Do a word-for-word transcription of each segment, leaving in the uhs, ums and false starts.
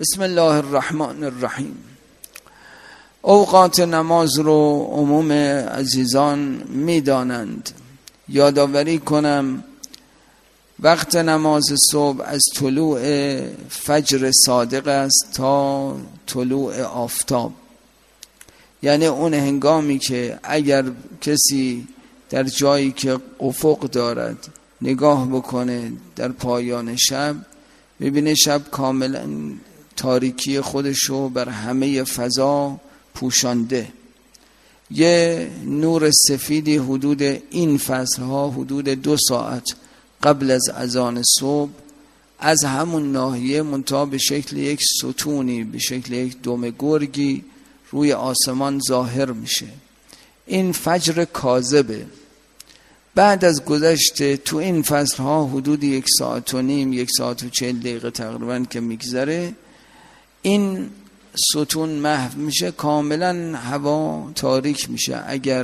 بسم الله الرحمن الرحیم. اوقات نماز رو عموم عزیزان میدانند. یادآوری کنم وقت نماز صبح از طلوع فجر صادق است تا طلوع آفتاب، یعنی اون هنگامی که اگر کسی در جایی که افق دارد نگاه بکنه در پایان شب، ببینه شب کاملا تاریکی خودشو بر همه فضا پوشانده. یه نور سفیدی حدود این فصلها حدود دو ساعت قبل از اذان صبح از همون ناحیه منتها به شکل یک ستونی، به شکل یک دم گرگی روی آسمان ظاهر میشه. این فجر کاذبه. بعد از گذشته تو این فصلها حدود یک ساعت و نیم، یک ساعت و چهل دقیقه تقریبا که میگذره، این ستون محو میشه، کاملا هوا تاریک میشه. اگر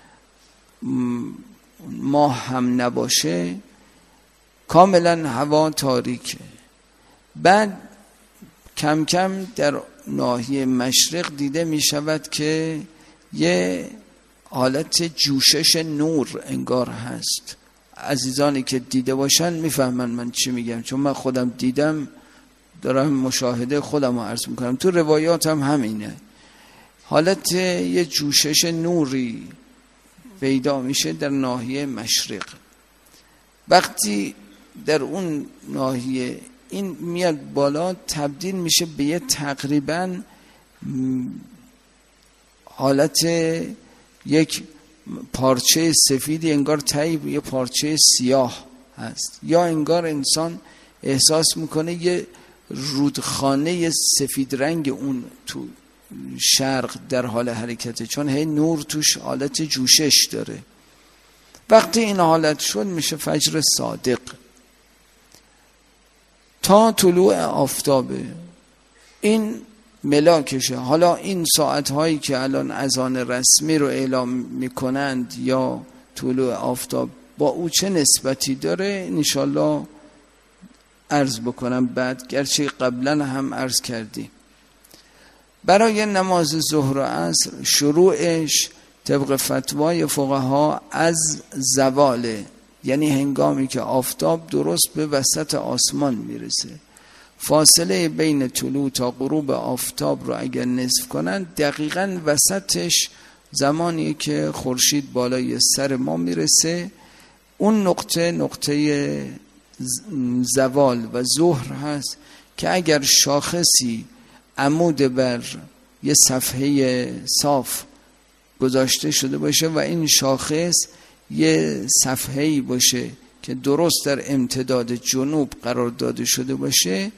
ماه هم نباشه کاملا هوا تاریکه. بعد کم کم در ناحیه مشرق دیده میشود که یه حالت جوشش نور انگار هست. عزیزانی که دیده باشن میفهمن من چی میگم، چون من خودم دیدم، دارم مشاهده خودم رو عرض میکنم. تو روایات هم همینه، حالت یه جوشش نوری پیدا میشه در ناحیه مشرق. وقتی در اون ناحیه این میاد بالا، تبدیل میشه به یه تقریبا حالت یک پارچه سفیدی، انگار تایی یه پارچه سیاه هست، یا انگار انسان احساس میکنه یه رودخانه سفید رنگ اون تو شرق در حال حرکته، چون هی نور توش حالت جوشش داره. وقتی این حالت شد میشه فجر صادق تا طلوع آفتابه. این ملاکشه. حالا این ساعت هایی که الان اذان رسمی رو اعلام میکنند یا طلوع آفتاب با او چه نسبتی داره انشالله عرض بکنم بعد، گرچه قبلا هم عرض کردیم. برای نماز ظهر و عصر شروعش طبق فتوای فقها از زواله، یعنی هنگامی که آفتاب درست به وسط آسمان میرسه. فاصله بین طلوع تا غروب آفتاب رو اگر نصف کنن، دقیقاً وسطش زمانی که خورشید بالای سر ما میرسه، اون نقطه نقطه زوال و ظهر هست که اگر شاخصی عمود بر یه صفحه صاف گذاشته شده باشه و این شاخص یه صفحه‌ای باشه که درست در امتداد جنوب قرار داده شده باشه،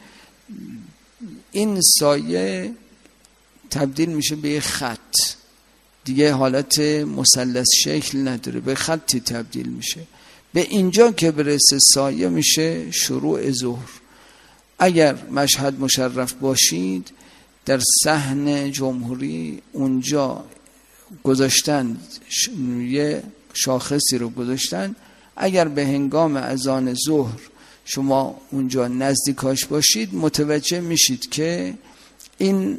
این سایه تبدیل میشه به یه خط دیگه، حالت مثلث شکل نداره، به خطی تبدیل میشه. به اینجا که برسه سایه میشه شروع ظهر. اگر مشهد مشرف باشید در صحن جمهوری اونجا گذاشتن یه شاخصی رو گذاشتن، اگر به هنگام اذان ظهر شما اونجا نزدیکاش باشید متوجه میشید که این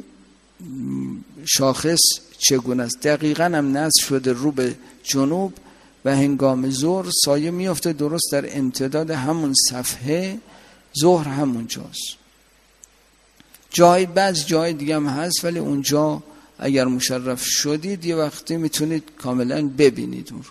شاخص چگونه است. دقیقاً هم نصب شده رو به جنوب و هنگام ظهر سایه میفته درست در امتداد همون صفحه. ظهر همونجاست. جای بعض جای دیگه هم هست، ولی اونجا اگر مشرف شدید یه وقتی میتونید کاملا ببینید اون.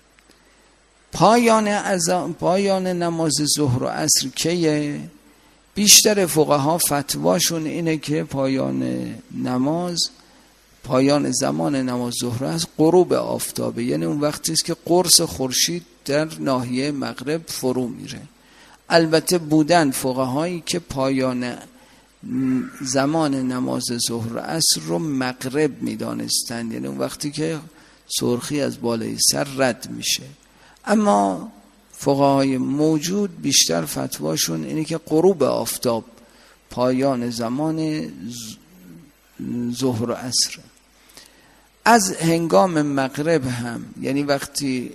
پایان اذان، پایان نماز ظهر و عصر کیه؟ بیشتر فقها فتواشون اینه که پایان نماز، پایان زمان نماز ظهر است غروب آفتابه، یعنی اون وقتی است که قرص خورشید در ناحیه مغرب فرو میره. البته بودن فقهایی که پایان زمان نماز ظهر و عصر رو مغرب میدانستند، یعنی اون وقتی که سرخی از بالای سر رد میشه. اما فقهای موجود بیشتر فتواشون اینه که غروب آفتاب پایان زمان ظهر و عصر. از هنگام مغرب هم، یعنی وقتی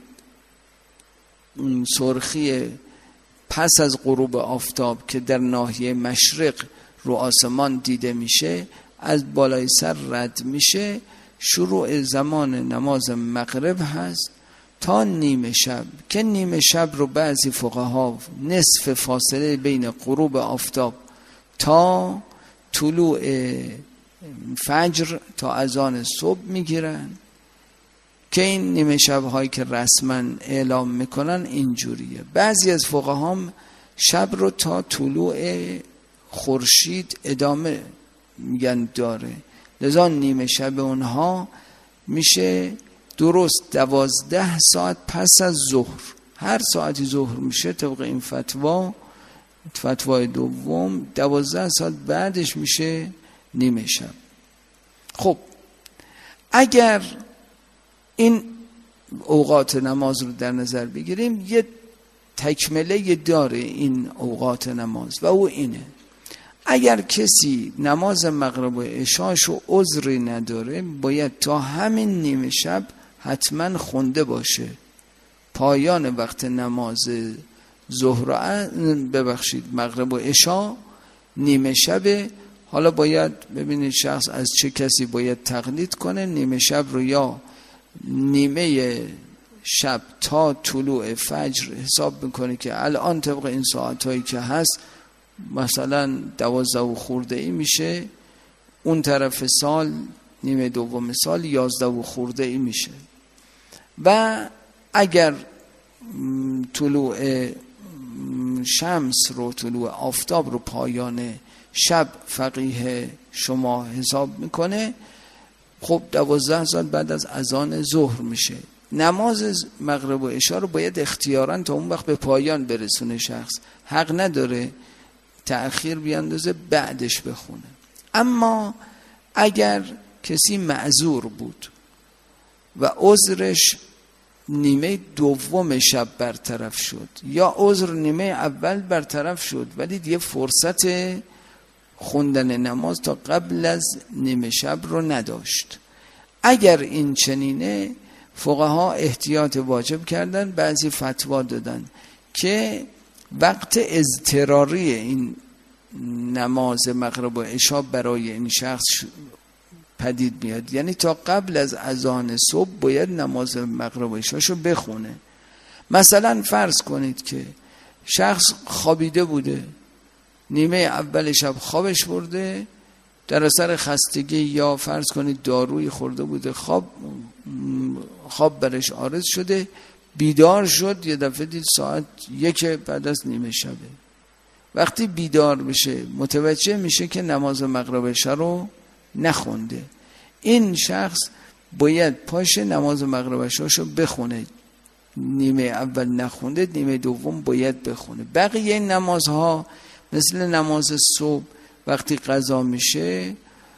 سرخی پس از غروب آفتاب که در ناحیه مشرق رو آسمان دیده میشه، از بالای سر رد میشه، شروع زمان نماز مغرب هست تا نیمه شب، که نیمه شب رو بعضی فقها نصف فاصله بین غروب آفتاب تا طلوع فجر تا اذان صبح میگیرن، که این نیمه شب هایی که رسما اعلام میکنن اینجوریه. بعضی از فقها هم شب رو تا طلوع خورشید ادامه میگن داره، لذا نیمه شب اونها میشه درست دوازده ساعت پس از ظهر. هر ساعتی ظهر میشه طبق این فتوا، فتوای دوم، دوازده ساعت بعدش میشه نیمه شب. خب اگر این اوقات نماز رو در نظر بگیریم، یه تکمله داره این اوقات نماز و او اینه: اگر کسی نماز مغرب و عشاشو عذری نداره، باید تا همین نیمه شب حتما خونده باشه. پایان وقت نماز ظهر ببخشید مغرب و عشا نیمه شب. حالا باید ببینید شخص از چه کسی باید تقلید کنه. نیمه شب رو یا نیمه شب تا طلوع فجر حساب میکنه که الان طبق این ساعتایی که هست مثلا دوازده و خورده ای میشه، اون طرف سال نیمه دوم سال یازده و خورده ای میشه. و اگر طلوع شمس رو، طلوع آفتاب رو پایان شب فقیه شما حساب میکنه، خب دوازده سال بعد از اذان ظهر میشه. نماز مغرب و عشا رو باید اختیاراً تا اون وقت به پایان برسونه. شخص حق نداره تأخیر بیاندازه بعدش بخونه. اما اگر کسی معذور بود و عذرش نیمه دوم شب برطرف شد، یا عذر نیمه اول برطرف شد ولی دیگه فرصت خوندن نماز تا قبل از نیمه شب رو نداشت، اگر این چنینه فقها احتیاط واجب کردن. بعضی فتوا دادن که وقت اضطراری این نماز مغرب و عشا برای این شخص پدید میاد، یعنی تا قبل از اذان صبح باید نماز مغرب و عشاشو بخونه. مثلا فرض کنید که شخص خوابیده بوده، نیمه اول شب خوابش برده، در اثر خستگی یا فرض کنید داروی خورده بوده، خواب خواب برش عارض شده، بیدار شد، یه دفعه دید ساعت یک بعد از نیمه شبه. وقتی بیدار بشه متوجه میشه که نماز مغرب و عشا رو نخونده. این شخص باید پاش نماز مغرب و عشاشو بخونه. نیمه اول نخونده، نیمه دوم باید بخونه. بقیه نمازها مثل نماز صبح وقتی قضا میشه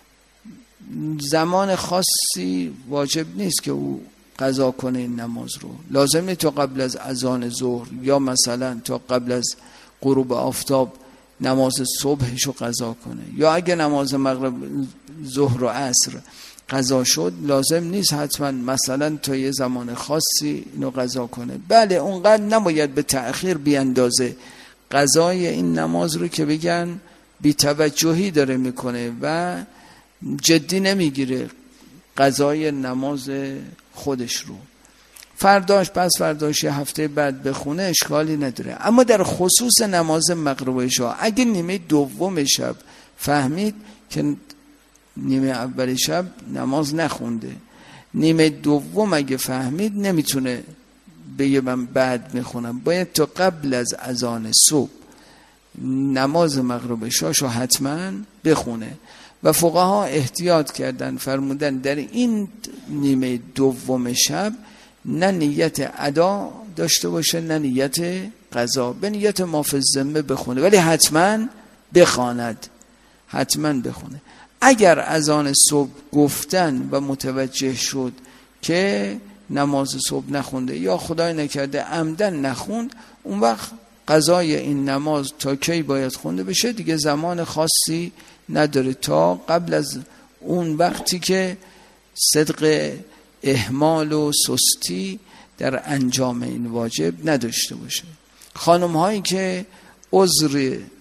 زمان خاصی واجب نیست که او قضا کنه این نماز رو. لازم نیست تا قبل از اذان ظهر یا مثلا تا قبل از غروب آفتاب نماز صبحش رو قضا کنه، یا اگه نماز مغرب ظهر و عصر قضا شد لازم نیست حتما مثلا تا یه زمان خاصی اینو قضا کنه. بله اونقدر نباید به تأخیر بیاندازه قضای این نماز رو که بگن بی توجهی داره میکنه و جدی نمیگیره قضای نماز خودش رو. فرداش پس فرداش یه هفته بعد بخونه اشکالی نداره. اما در خصوص نماز مغرب و عشا اگه نیمه دوم شب فهمید که نیمه اول شب نماز نخونده، نیمه دوم اگه فهمید نمیتونه بگه من بعد میخونم، باید تا قبل از اذان صبح نماز مغرب و عشاشو حتما بخونه. و فقها احتیاط کردن، فرمودن در این نیمه دوم شب نه نیت ادا داشته باشه نه نیت قضا، به نیت ما فی الذمه بخونه ولی حتما بخواند، حتما بخونه. اگر اذان صبح گفتن و متوجه شد که نماز صبح نخونده یا خدای نکرده عمدن نخوند، اون وقت قضای این نماز تا کی باید خونده بشه دیگه زمان خاصی نداره، تا قبل از اون وقتی که صدق اهمال و سستی در انجام این واجب نداشته باشه. خانم هایی که عذر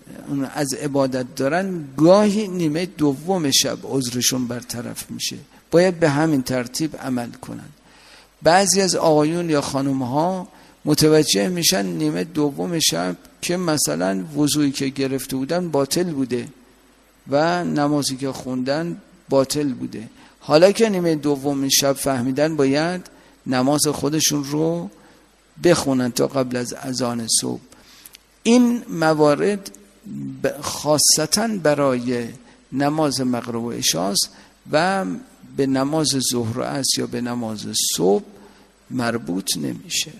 اون از عبادت دارن، گاهی نیمه دوم شب عذرشون برطرف میشه. باید به همین ترتیب عمل کنن. بعضی از آقایون یا خانم ها متوجه میشن نیمه دوم شب که مثلا وضوئی که گرفته بودن باطل بوده و نمازی که خوندن باطل بوده. حالا که نیمه دوم شب فهمیدن باید نماز خودشون رو بخونن تا قبل از اذان صبح. این موارد خاصتاً برای نماز مغرب و عشاء و به نماز ظهر و عصر یا به نماز صبح مربوط نمیشه.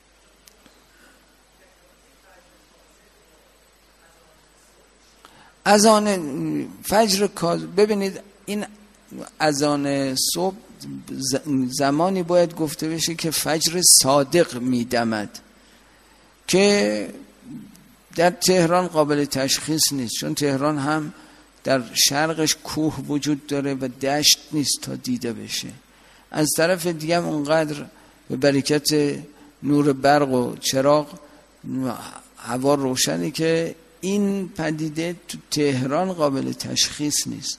اذان فجر کاذب، ببینید این اذان صبح زمانی باید گفته بشه که فجر صادق میدمد که در تهران قابل تشخیص نیست، چون تهران هم در شرقش کوه وجود داره و دشت نیست تا دیده بشه. از طرف دیگه هم اونقدر به برکت نور برق و چراغ هوا روشنی که این پدیده تو تهران قابل تشخیص نیست.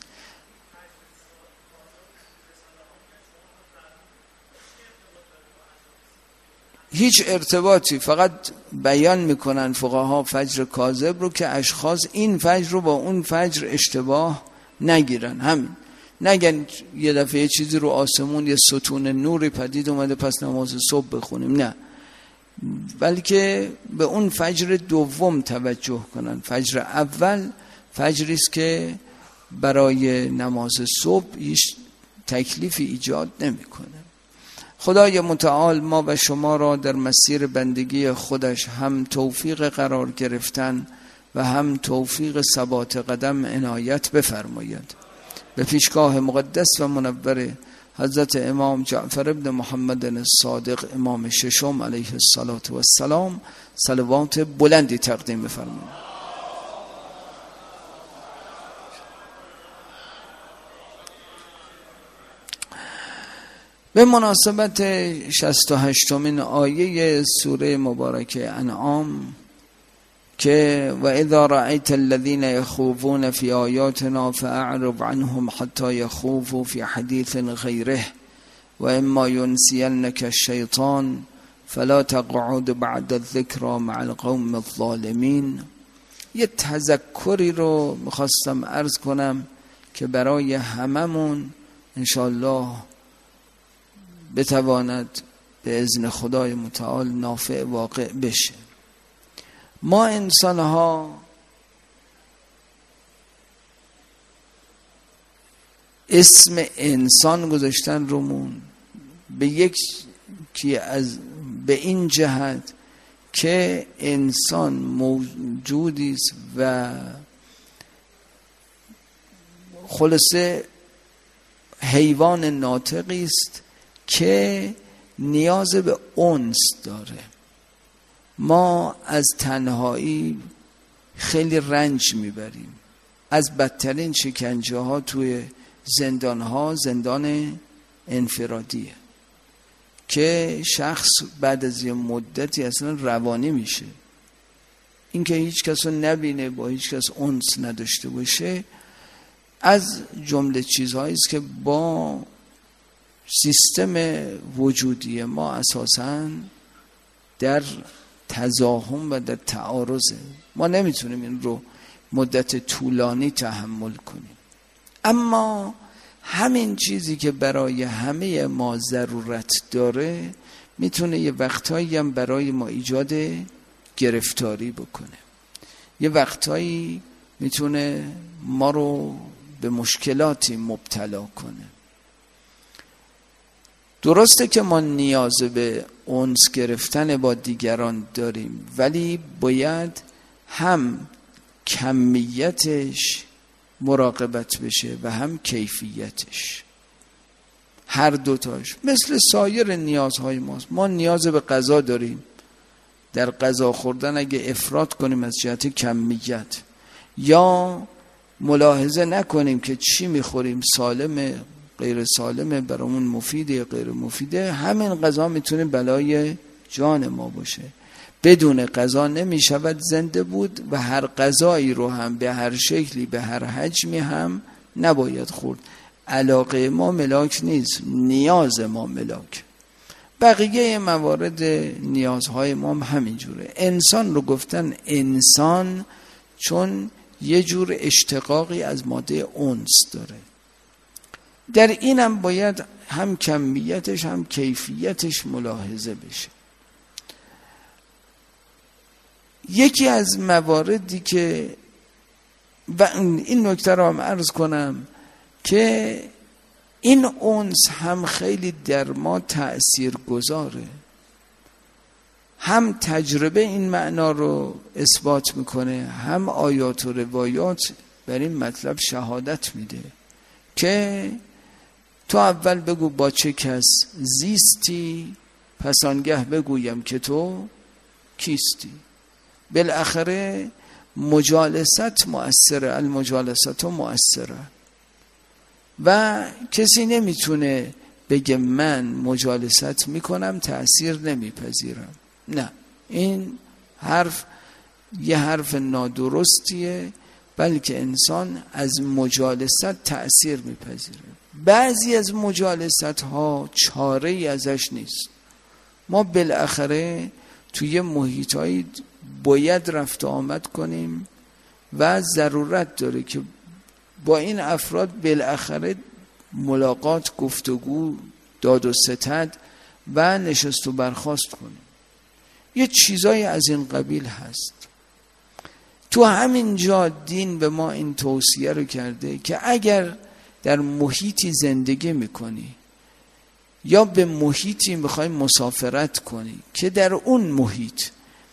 هیچ ارتباطی، فقط بیان میکنن فقها فجر کاذب رو که اشخاص این فجر رو با اون فجر اشتباه نگیرن. همین، نگن یه دفعه یه چیزی رو آسمون یه ستون نوری پدید اومده پس نماز صبح بخونیم، نه، بلکه به اون فجر دوم توجه کنن. فجر اول فجری است که برای نماز صبح هیچ تکلیفی ایجاد نمیکنه. خدای متعال ما و شما را در مسیر بندگی خودش هم توفیق قرار گرفتن و هم توفیق ثبات قدم عنایت بفرماید. به پیشگاه مقدس و منور حضرت امام جعفر ابن محمد الصادق امام ششم علیه السلام صلوات بلندی تقدیم بفرمایید. به مناسبت شصت و هشتمین آیه سوره مبارکه انعام که و اذا رأیت الذین یخوضون فی آیاتنا فاعرض عنهم حتی یخوضوا فی حدیث غیره و اما ینسینک الشیطان فلا تقعد بعد الذکری مع القوم الظالمین. یه تذکری رو میخواستم عرض کنم که برای هممون انشاءالله بتواند به اذن خدای متعال نافع واقع بشه. ما انسان ها اسم انسان گذاشتن رومون به یک کی از به این جهت که انسان موجودی است و خلاصه حیوان ناطقی است که نیاز به انس داره. ما از تنهایی خیلی رنج میبریم. از بدترین شکنجه ها توی زندان ها زندان انفرادیه که شخص بعد از یه مدتی اصلا روانی میشه. این که هیچ کس رو نبینه، با هیچ کس انس نداشته باشه، از جمله چیزهایی است که با سیستم وجودی ما اساساً در تزاحم و در تعارضه. ما نمیتونیم این رو مدت طولانی تحمل کنیم. اما همین چیزی که برای همه ما ضرورت داره میتونه یه وقتایی هم برای ما ایجاد گرفتاری بکنه. یه وقتایی میتونه ما رو به مشکلاتی مبتلا کنه. درسته که ما نیاز به انس گرفتن با دیگران داریم، ولی باید هم کمیتش مراقبت بشه و هم کیفیتش، هر دوتاش. مثل سایر نیازهای ماست. ما نیاز به غذا داریم، در غذا خوردن اگه افراط کنیم از جهت کمیت یا ملاحظه نکنیم که چی میخوریم سالمه غیر سالمه، برامون مفیده غیر مفیده، همین غذا میتونه بلای جان ما باشه. بدون غذا نمی شود زنده بود و هر غذایی رو هم به هر شکلی به هر حجمی هم نباید خورد. علاقه ما ملاک نیست، نیاز ما ملاک. بقیه موارد نیازهای ما هم همینجوره. انسان رو گفتن انسان چون یه جور اشتقاقی از ماده انس داره. در اینم باید هم کمیتش هم کیفیتش ملاحظه بشه. یکی از مواردی که و این نکته رو هم عرض کنم که این انس هم خیلی در ما تأثیر گذاره. هم تجربه این معنا رو اثبات میکنه، هم آیات و روایات بر این مطلب شهادت میده که تو اول بگو با چه کس زیستی، پس آنگه بگویم که تو کیستی. بالاخره مجالست مؤثره، المجالست مؤثره و کسی نمیتونه بگه من مجالست میکنم تأثیر نمیپذیرم. نه، این حرف یه حرف نادرستیه، بلکه انسان از مجالست تأثیر میپذیره. بعضی از مجالست ها چاره ای ازش نیست. ما بالاخره توی محیطایی باید رفت و آمد کنیم و ضرورت داره که با این افراد بالاخره ملاقات، گفتگو، داد و ستد و نشست و برخاست کنیم. یه چیزای از این قبیل هست. تو همین جا دین به ما این توصیه رو کرده که اگر در محیطی زندگی میکنی یا به محیطی میخوای مسافرت کنی که در اون محیط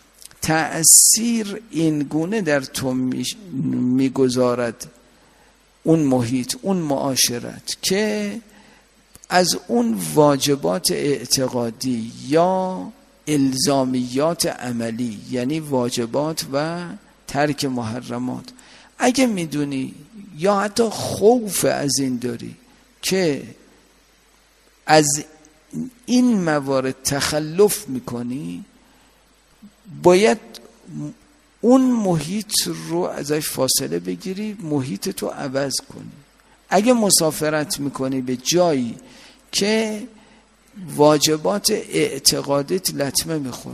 تأثیر این گونه در تو میگذارد اون محیط، اون معاشرت، که از اون واجبات اعتقادی یا الزامیات عملی، یعنی واجبات و ترک محرمات، اگه میدونی یا حتی خوف از این داری که از این موارد تخلف میکنی، باید اون محیط رو ازش فاصله بگیری، محیط تو عوض کنی. اگه مسافرت میکنی به جایی که واجبات اعتقادیت لطمه میخوره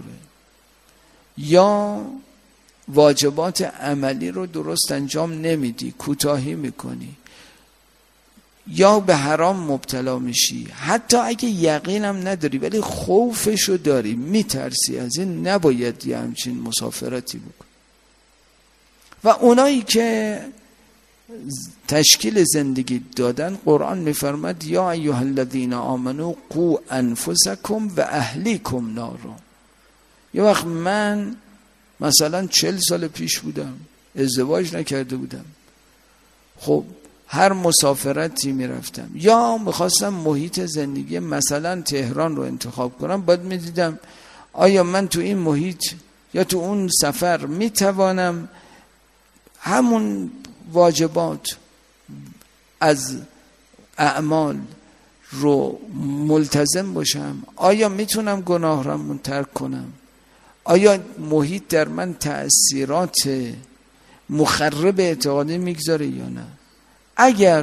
یا واجبات عملی رو درست انجام نمیدی، کوتاهی میکنی یا به حرام مبتلا میشی، حتی اگه یقینم نداری ولی خوفشو داری، میترسی از این، نباید یه همچین مسافرتی بکن. و اونایی که تشکیل زندگی دادن، قرآن میفرماد یا ایها الذین آمنوا قوا انفسکم و اهلیکم نارا. یه وقت من مثلا چل سال پیش بودم، ازدواج نکرده بودم، خب هر مسافرتی میرفتم یا میخواستم محیط زندگی مثلا تهران رو انتخاب کنم، باید میدیدم آیا من تو این محیط یا تو اون سفر میتوانم همون واجبات از اعمال رو ملتزم باشم، آیا میتونم گناه را ترک کنم، آیا محیط در من تأثیرات مخرب اعتقادی میگذاره یا نه. اگر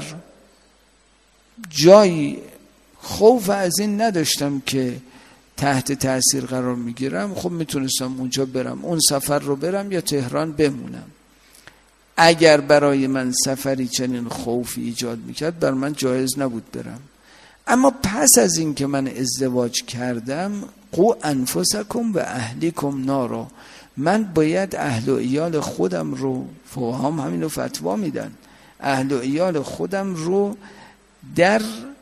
جایی خوف از این نداشتم که تحت تأثیر قرار میگیرم، خب میتونستم اونجا برم، اون سفر رو برم یا تهران بمونم. اگر برای من سفری چنین خوفی ایجاد میکرد، بر من جایز نبود برم. اما پس از این که من ازدواج کردم، قو انفسکم و اهلیکم نارا، من باید اهل و عیال خودم رو، فقهام همینو فتوا میدن، اهل و عیال خودم رو در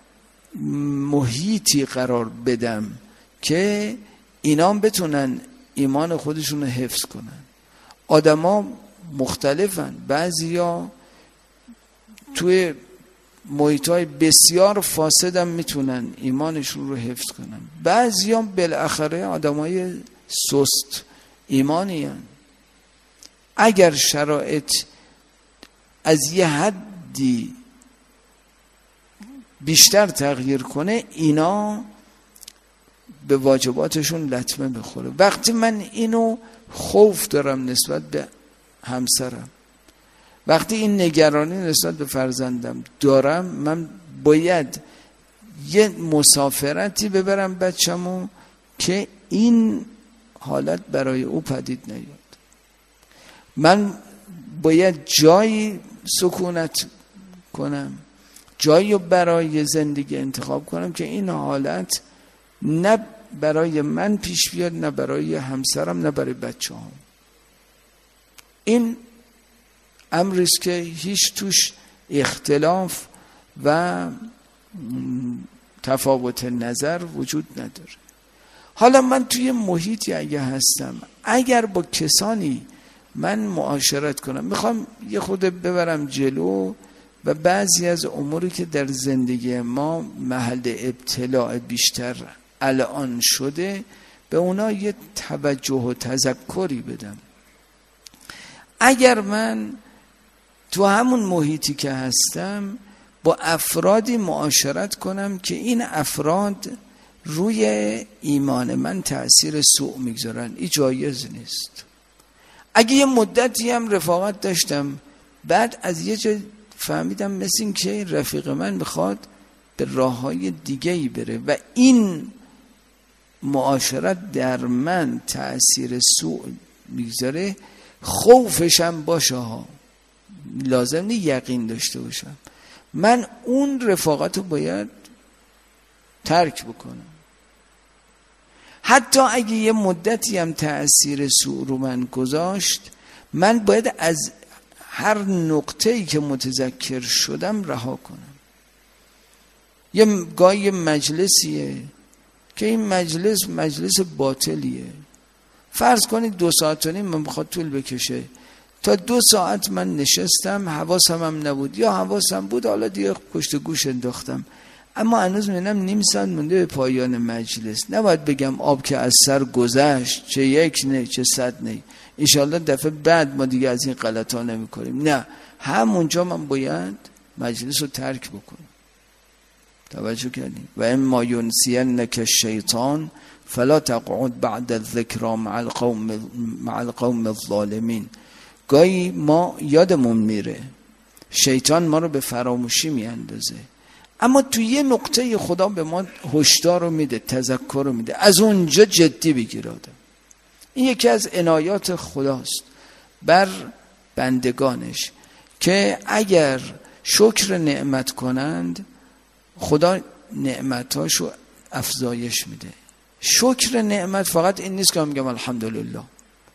محیطی قرار بدم که اینام بتونن ایمان خودشون رو حفظ کنن. آدما مختلفن، بعضیا توی محیطای بسیار فاسد هم میتونن ایمانشون رو حفظ کنن، بعضیا بالاخره آدمای سست ایمانی هن. اگر شرایط از یه حدی بیشتر تغییر کنه، اینا به واجباتشون لطمه بخوره. وقتی من اینو خوف دارم نسبت به همسرم، وقتی این نگرانی نسبت به فرزندم دارم، من باید یه مسافرتی ببرم بچه‌مو که این حالت برای او پدید نیاد. من باید جایی سکونت کنم، جایی برای زندگی انتخاب کنم که این حالت نه برای من پیش بیاد، نه برای همسرم، نه برای بچه هم. این امریست که هیچ توش اختلاف و تفاوت نظر وجود نداره. حالا من توی محیطی اگه هستم، اگر با کسانی من معاشرت کنم، میخوام یه خود ببرم جلو و بعضی از اموری که در زندگی ما محل ابتلاع بیشتر الان شده به اونا یه توجه و تذکری بدم. اگر من تو همون محیطی که هستم با افرادی معاشرت کنم که این افراد روی ایمان من تأثیر سوء میگذارن، این جایز نیست. اگه یه مدتی هم رفاقت داشتم، بعد از یه جا فهمیدم مثل این که رفیق من میخواد به راههای دیگه‌ای بره و این معاشرت در من تأثیر سوء میگذاره، خوفشم باشه ها، لازم نیست یقین داشته باشم، من اون رفاقت رو باید ترک بکنم. حتی اگه یه مدتی هم تأثیر سوء رو من گذاشت، من باید از هر نقطه‌ای که متذکر شدم رها کنم. یه گاهی مجلسیه که این مجلس مجلس باطلیه، فرض کنید دو ساعت و نیم من بخواد طول بکشه، تا دو ساعت من نشستم، حواسم هم نبود یا حواسم بود حالا دیگه پشت گوش انداختم، اما هنوز میبینم نیم ساعت مونده به پایان مجلس. نباید بگم آب که از سر گذشت، چه یک نه چه صد نه، انشالله دفعه بعد ما دیگه از این غلط ها نمی کنیم. نه، همونجا من باید مجلس رو ترک بکنم. توجه کردیم؟ و اما ینسینک الشیطان فلا تقعد بعد الذکری مع القوم مع القوم الظالمین. گاهی ما یادمون میره، شیطان ما رو به فراموشی میاندازه، اما تو یه نقطه خدا به ما هشدار رو میده، تذکر رو میده، از اونجا جدی بگیر آدم. این یکی از عنایات خداست بر بندگانش که اگر شکر نعمت کنند، خدا نعمتاشو افزایش میده. شکر نعمت فقط این نیست که من میگم الحمدلله.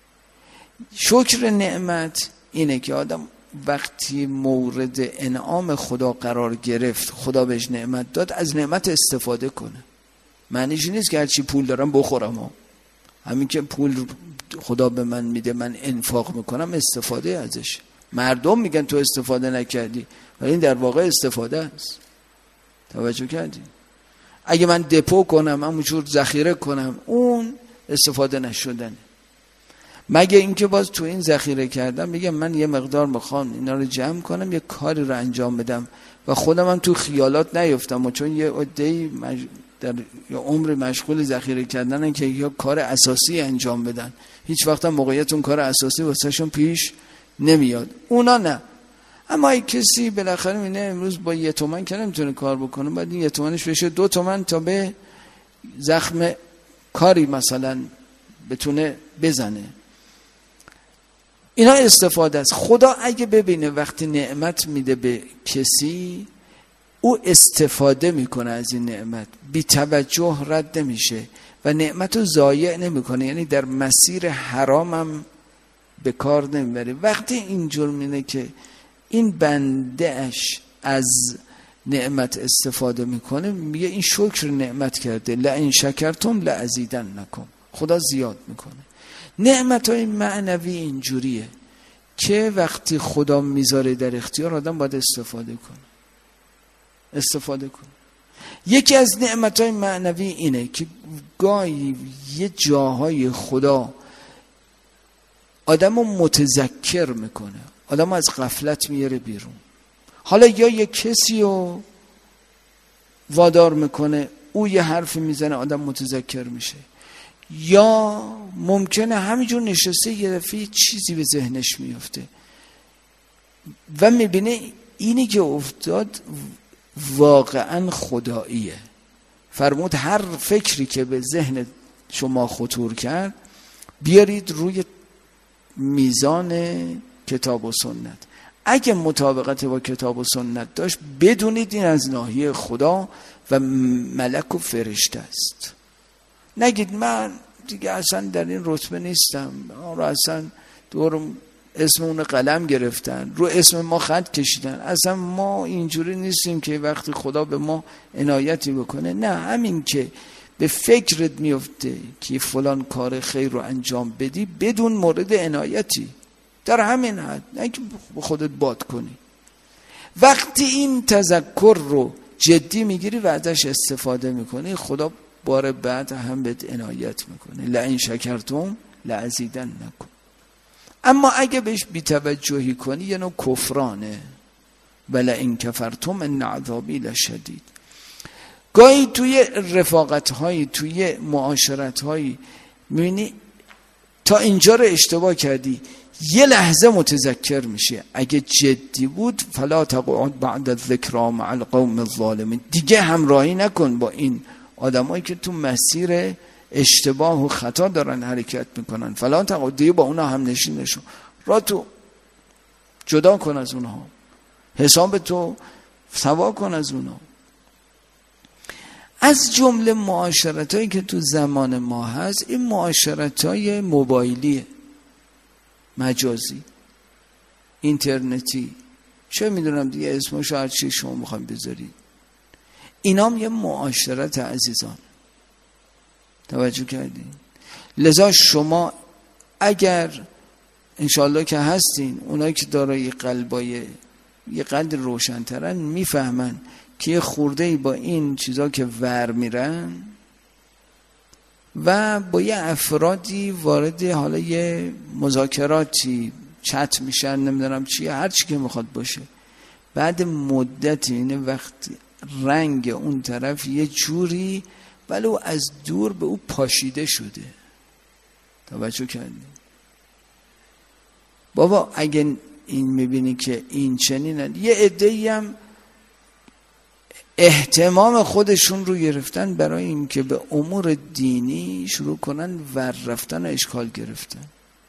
شکر نعمت اینه که آدم وقتی مورد انعام خدا قرار گرفت، خدا بهش نعمت داد، از نعمت استفاده کنه. معنیش نیست که هرچی پول دارم بخورم ها. همین که پول خدا به من میده من انفاق میکنم، استفاده ازش. مردم میگن تو استفاده نکردی، ولی این در واقع استفاده است. توجه کردی؟ اگه من دپو کنم، همونجور ذخیره کنم، اون استفاده نشدنه. مگه اینکه باز تو این ذخیره کردم بگم من یه مقدار میخوام اینا رو جمع کنم، یه کاری رو انجام بدم و خودم هم تو خیالات نیفتم، و چون یه عده‌ای مج... در یه عمر مشغول ذخیره کردنن که یه کار اساسی انجام بدن، هیچ وقت هم موقعیت اون کار اساسی واسهشون پیش نمیاد، اونا نه. اما ای کسی بالاخره اینه امروز با یه تومن که نمیتونه کار بکنه، بعد این یه تومنش بشه دو تومن تا به زخم کاری مثلا بتونه بزنه. اینا استفاده است. خدا اگه ببینه وقتی نعمت میده به کسی، او استفاده میکنه از این نعمت، بی توجه رد نمیشه و نعمت رو ضایع نمیکنه، یعنی در مسیر حرام هم به کار نمیبره. وقتی اینجور مینه که این بنده اش از نعمت استفاده میکنه، میگه این شکر نعمت کرده، لئن شکرتم لازیدنکم، خدا زیاد میکنه. نعمت های معنوی اینجوریه که وقتی خدا میذاره در اختیار آدم باید استفاده کنه. استفاده کنه. یکی از نعمت های معنوی اینه که گاهی یه جاهای خدا آدم رو متذکر میکنه، آدم از غفلت میاره بیرون. حالا یا یه کسی رو وادار میکنه او یه حرفی میزنه آدم متذکر میشه، یا ممکنه همینجور نشسته یه دفعه چیزی به ذهنش میفته و میبینه اینی که افتاد واقعا خداییه. فرمود هر فکری که به ذهن شما خطور کرد بیارید روی میزان کتاب و سنت. اگه مطابقت با کتاب و سنت داشت بدونید این از ناحیه خدا و ملک و فرشته است. نگید من دیگه اصلا در این رتبه نیستم، رو اصلا دور اسم اون قلم گرفتن، رو اسم ما خط کشیدن، اصلا ما اینجوری نیستیم که وقتی خدا به ما عنایتی بکنه. نه، همین که به فکرت میفته که فلان کار خیر رو انجام بدی بدون مورد عنایتی، در همین حد، نه که به خودت باد کنی. وقتی این تذکر رو جدی میگیری و ازش استفاده میکنی، خدا بار بعد هم بهت عنایت میکنه. لئن شکرتم لازیدنکم. اما اگه بهش بی‌توجهی کنی یه نوع کفرانه. ولئن کفرتم ان عذابی لشدید. گاهی توی رفاقت‌هایی، توی معاشرت‌هایی می‌بینی تا اینجا رو اشتباه کردی، یه لحظه متذکر میشه. اگه جدی بود فلا تقعد بعد الذکری مع القوم الظالمین. دیگه همراهی نکن با این آدمایی که تو مسیر اشتباه و خطا دارن حرکت میکنن. فلا تقعد، دیگه با اونا هم نشین نشو، را تو جدا کن از اونها، حساب تو سوا کن از اونها. از جمله معاشرتایی که تو زمان ما هست این معاشرتای موبایلی، مجازی، اینترنتی، چه میدونم دیگه اسمش هر چی شما میخوایم بذارید. اینام یه معاشرت عزیزان، توجه کردین؟ لذا شما اگر انشالله که هستین، اونایی که دارای قلبای یه قلب روشن‌ترن میفهمن که یه خورده‌ای با این چیزا که ور میرن و با یه افرادی وارد حالا یه مذاکراتی چت میشن، نمیدونم چیه، هر چی که میخواد باشه، بعد مدت اینه وقتی رنگ اون طرف یه جوری ولو از دور به او پاشیده شده. توجه کردین؟ بابا اگه این میبینی که این چنینه، یه عده‌ای هم اهتمام خودشون رو گرفتن برای این که به امور دینی شروع کنن ور رفتن و اشکال گرفتن.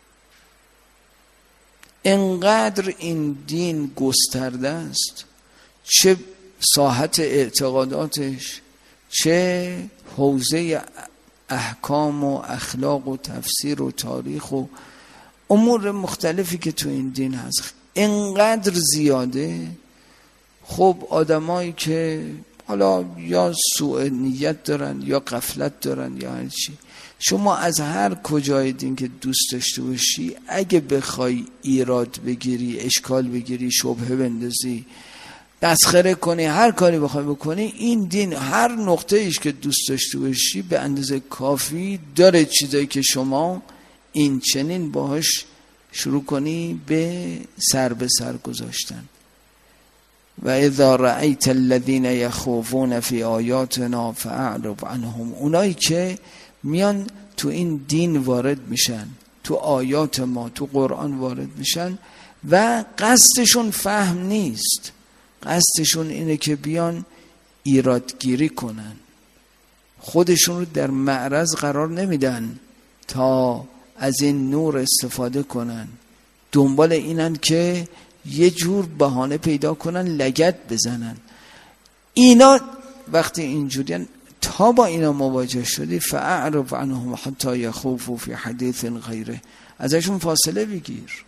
انقدر این دین گسترده است، چه ساحت اعتقاداتش، چه حوزه احکام و اخلاق و تفسیر و تاریخ و امور مختلفی که تو این دین هست انقدر زیاده. خب آدمایی که حالا یا سوء نیت دارن یا غفلت دارن یا هر چی، شما از هر کجای دین که دوست داشته باشی اگه بخوای ایراد بگیری، اشکال بگیری، شبهه بندازی، تسخیره کنی، هر کاری بخوای بکنی، این دین هر نقطه ایش که دوست داشته باشی به اندازه کافی داره چیزایی که شما این چنین باهاش شروع کنی به سر به سر گذاشتن. و اذا رأیت الذین یخوضون فی آیاتنا فاعرض عنهم. اونایی که میان تو این دین وارد میشن، تو آیات ما، تو قرآن وارد میشن و قصدشون فهم نیست، قصدشون اینه که بیان ایرادگیری کنن، خودشون رو در معرض قرار نمیدن تا از این نور استفاده کنن، دنبال اینن که یه جور بهانه پیدا کنن لگد بزنن. اینا وقتی اینجوریان تا با اینا مواجه شدی فاعرض عنهم حتی یخوضوا فی حدیث غیره، ازشون فاصله بگیر.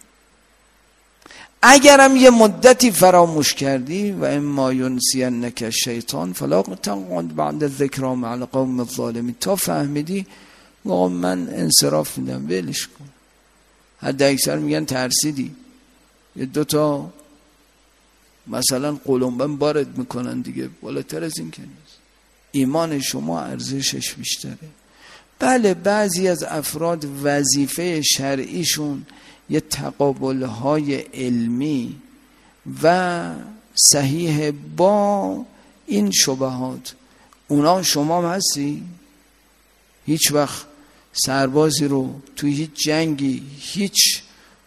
اگرم یه مدتی فراموش کردی و اما ینسینک الشیطان فلا تقعد بعد الذکری مع القوم الظالمین، تا فهمیدی واقعا من انصراف میدم، ولش کن. حد اکثر میگن ترسیدی، یه دوتا مثلا قلمبن بارد میکنن دیگه، بالاتر از این که نیست. ایمان شما ارزشش بیشتره. بله بعضی از افراد وظیفه شرعیشون یه تقابل‌های علمی و صحیح با این شبهات، اونا شما هم هستی؟ هیچ وقت سربازی رو توی هیچ جنگی، هیچ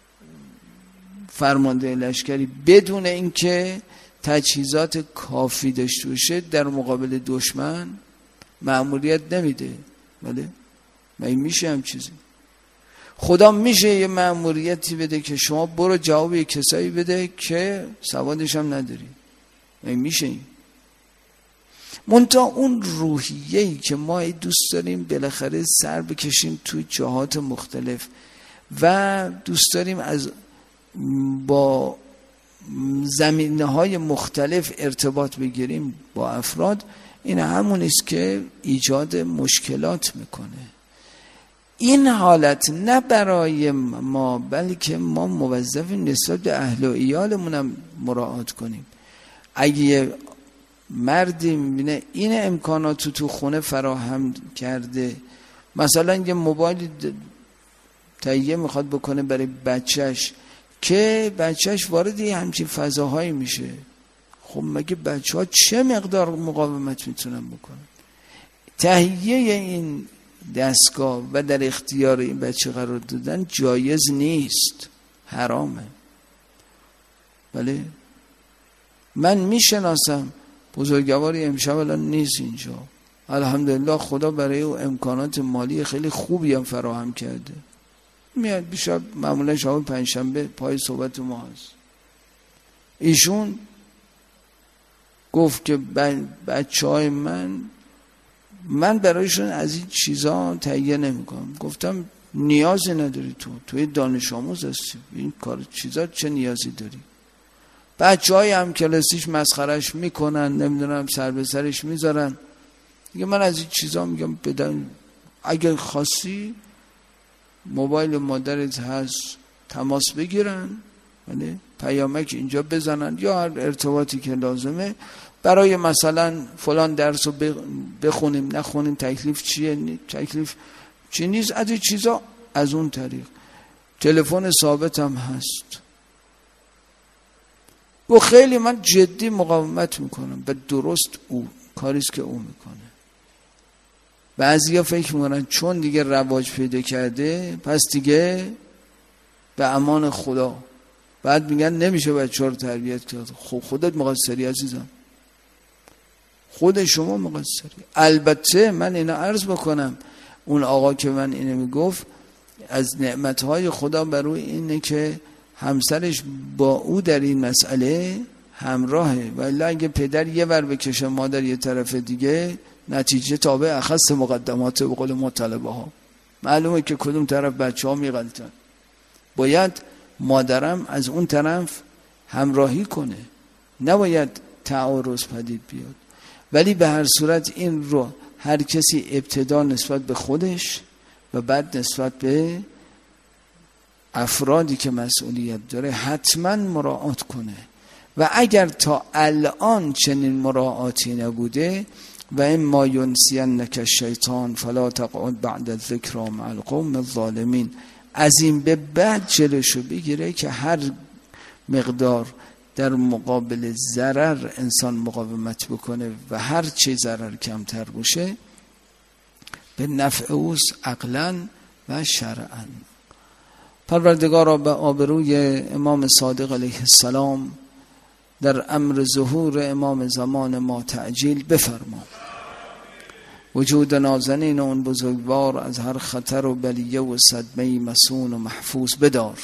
فرمانده لشکری بدون اینکه تجهیزات کافی داشته باشه در مقابل دشمن مأموریت نمیده؟ بله؟ من میشه هم چیزی؟ خدا میشه یه مأموریتی بده که شما برو جواب یه کسایی بده که سوادش هم نداری؟ من میشه این؟ منتها اون روحیه‌ای که ما دوست داریم بالاخره سر بکشیم توی جهات مختلف و دوست داریم از با زمینه‌های مختلف ارتباط بگیریم با افراد، این همون است که ایجاد مشکلات میکنه. این حالت نه برای ما بلکه ما موظفیم نسبت به اهل و ایالمون هم مراعات کنیم. اگه مردی میبینه این امکاناتو تو خونه فراهم کرده، مثلا یه موبایل تهیه میخواد بکنه برای بچهش که بچهش وارد یه همچین فضاهایی میشه، خب مگه بچه ها چه مقدار مقاومت میتونن بکنن؟ تهیه این دستگاه و در اختیار این بچه قرار دادن جایز نیست، حرامه. بله من میشناسم بزرگواری امشب الان نیست اینجا، الحمدلله خدا برای او امکانات مالی خیلی خوبی هم فراهم کرده، میاد بیشتر معمولا شب پنجشنبه پای صحبت ما هست. ایشون گفت که بچه های من من برایشون از این چیزا تهیه نمی کنم. گفتم نیازی نداری، تو توی دانش آموز هستی، این کار چیزا چه نیازی داری؟ بچه های هم کلاسیش مسخرش میکنن، نمیدونم سر به سرش میذارن. دیگه من از این چیزا میگم بدن، اگر خاصی موبایل مادرت هست تماس بگیرن، یعنی پیامک اینجا بزنن یا هر ارتباطی که لازمه برای مثلا فلان درس رو بخونیم نخونیم، تکلیف چیه تکلیف چی نیست، از این چیزا از اون طریق. تلفن ثابت هم هست. و خیلی من جدی مقاومت میکنم به درست او کاریست که او میکنه. بعضیا فکر میکنن چون دیگه رواج پیدا کرده پس دیگه به امان خدا، بعد میگن نمیشه بچه‌ها رو تربیت کرد. خب خودت مقصری عزیزم، خود شما مقصری. البته من اینا عرض بکنم، اون آقا که من اینو میگفت از نعمتهای خدا بر او اینه که همسرش با او در این مسئله همراهه، ولی اگه پدر یه ور بکشه مادر یه طرف دیگه، نتیجه تابع اخص مقدمات به قول مطلبه ها. معلومه که کدوم طرف بچه ها میغلطن. باید مادرم از اون طرف همراهی کنه، نباید تعارض پدید بیاد. ولی به هر صورت این رو هر کسی ابتدا نسبت به خودش و بعد نسبت به افرادی که مسئولیت داره حتما مراعات کنه. و اگر تا الان چنین مراعاتی نبوده، و اما ینسینک الشیطان فلا تقعد بعد الذکر مع القوم الظالمین، از این به بعد جلوشو بگیره که هر مقدار در مقابل ضرر انسان مقاومت بکنه و هر چه ضرر کمتر باشه به نفع اوست عقلا و شرعا. پروردگارا به آبروی امام صادق علیه السلام در امر ظهور امام زمان ما تعجیل بفرما. وجود نازنین اون بزرگوار از هر خطر و بلیه و صدمه مسون و محفوظ بدار.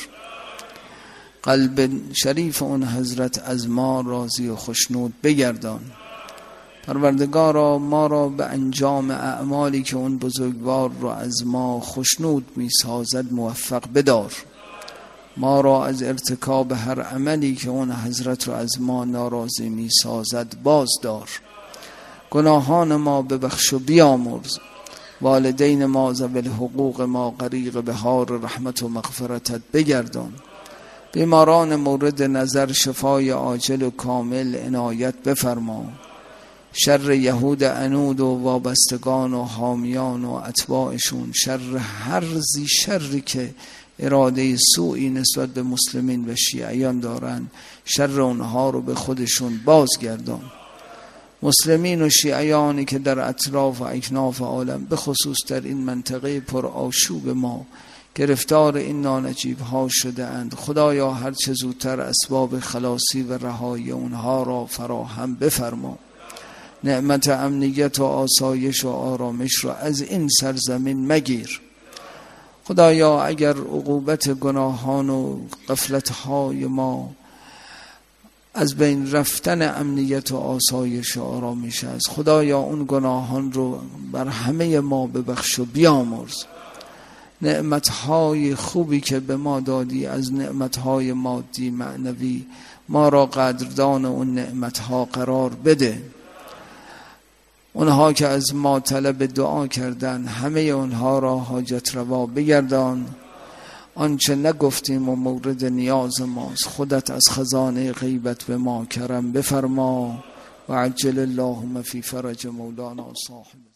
قلب شریف اون حضرت از ما راضی و خشنود بگردان. پروردگارا ما را به انجام اعمالی که اون بزرگوار را از ما خشنود می سازد موفق بدار. ما را از ارتکاب هر عملی که اون حضرت را از ما ناراضی می سازد باز دار. گناهان ما ببخش و بیامرز. والدین ما ذوی الحقوق ما غریق بحار رحمت و مغفرتت بگردان. بیماران مورد نظر شفای عاجل و کامل عنایت بفرما. شر یهود عنود و وابستگان و حامیان و اتباعشون، شر هر زی شری که اراده سوئی نسبت به مسلمین و شیعیان دارن، شر اونها رو به خودشون بازگردان. مسلمین و شیعیانی که در اطراف و اکناف عالم به خصوص در این منطقه پر آشوب ما گرفتار این نانجیب ها شده اند. خدایا هر چه زودتر اسباب خلاصی و رهایی اونها را فراهم بفرما. نعمت امنیت و آسایش و آرامش را از این سرزمین مگیر. خدایا اگر عقوبت گناهان و غفلت‌های ما از بین رفتن امنیت و آسایش و آرامش است، خدایا اون گناهان رو بر همه ما ببخش و بیامرز. نعمتهای خوبی که به ما دادی از نعمتهای مادی معنوی، ما را قدردان اون نعمتها قرار بده. اونها که از ما طلب دعا کردن همه اونها را حاجت روا بگردان. آنچه نگفتیم و مورد نیاز ماست، خودت از خزانه غیبت به ما کرم بفرما. و عجل اللهم فی فرج مولانا صاحب